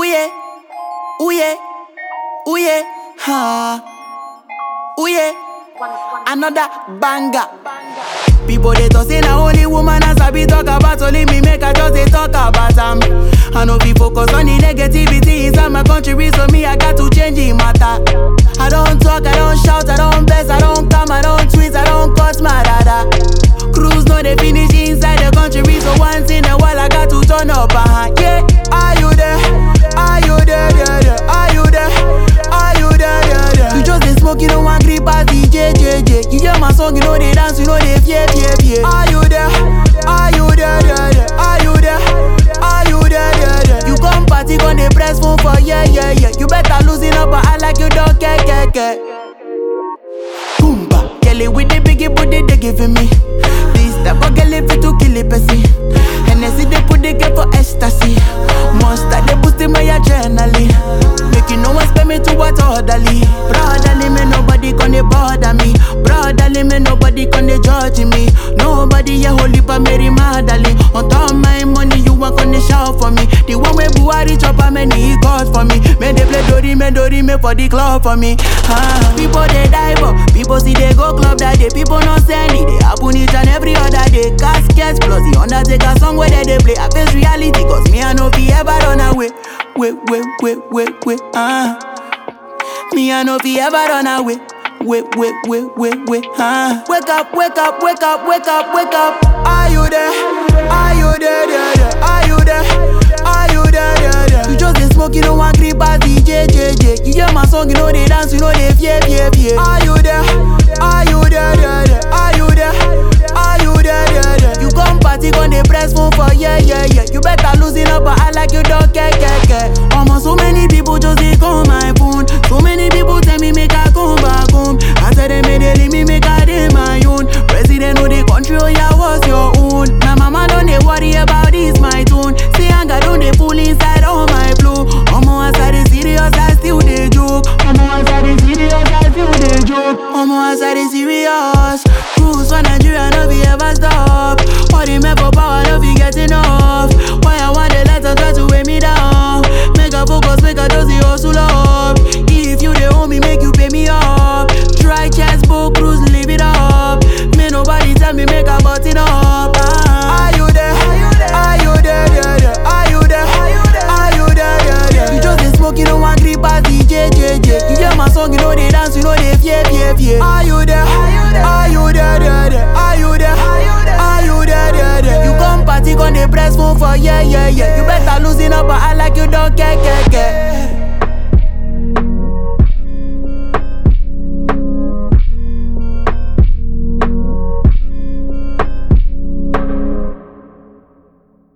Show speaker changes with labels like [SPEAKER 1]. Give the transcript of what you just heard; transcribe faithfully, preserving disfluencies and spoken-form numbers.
[SPEAKER 1] yeah, ooh yeah, ooh yeah, ha, ooh yeah, another banger. People they talk say na only woman as I be talk about, only me make I just they talk about them. I know we focus on the negativity inside my country, so me I got to change the matter. I don't talk, I don't shout, I don't bless, I don't come, I don't tweet, I don't cut my dada. Cruise no they finish inside the country, so once in a while I got to turn up a hand. Yeah, are you there? Are you there? Yeah, yeah. Are you there? Are you there? Yeah, yeah. You just they smoke, you don't want grip as D J, J J. You hear my song, you know they dance, you know they fear, fear, fear. Are you there? Are you there? Yeah, yeah. Are you there? Are you there? Yeah, yeah. You come party, gon' they press phone for yeah, yeah, yeah. You better losing up, but I like you don't care, care, care. Boomba, girl it with the biggie booty they giving me. This type of girl if it to kill it, pussy. And I see they put the girl for ecstasy. Monster they boosting my adrenaline. Making no one spend me to what orderly. Brotherly me nobody gonna bother me. Brotherly me nobody gonna judge me. Nobody ya holy pa Mary Magdalene. On top of my money you want gonna shout for me. The one way Buhari chop a many God for me. Me they play Dori me Dori me for the club for me. Ah, people they die but people see they go club that day. People not send it. They happen each and every other day. Caskets plus the Undertaker song where they, they play. I face reality cause me I know fi ever run away. Wait, wait, wait, wait, wait, ah. Me I know fi ever run away. Wait, wait, wait, wait, wait, ah. Wake up, wake up, wake up, wake up, wake up. Are you there? Are you there? Yeah, yeah. Are you there? Are you there? Yeah, yeah. You just they smoke, you don't want grip as D J, J J. You hear my song, you know they dance, you know they fear, fear, fear. Are you there? Are you there? Yeah, yeah. Are you there? Are you there? Yeah, yeah. You come party, gon' they press phone for yeah, yeah, yeah. You better losing up, but I like you don't care, care, care. Almost so many people just they call my phone. So many people tell me make I come back home. I tell them they leave me make I